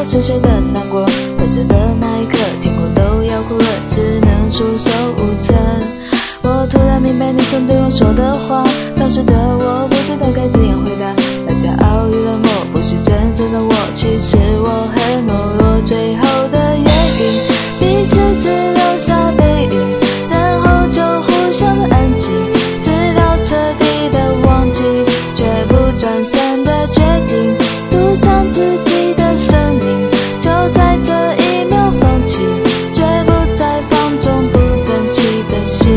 深深的难过，分手的那一刻，天空都要哭了，只能束手无策。我突然明白你曾对我说的话，当时的我不知道该怎样回答。大家偶遇冷漠，不是真正的我，其实我很懦弱。最后的约定，彼此只留下背影，然后就互相的安静，直到彻底的忘记，绝不转身的决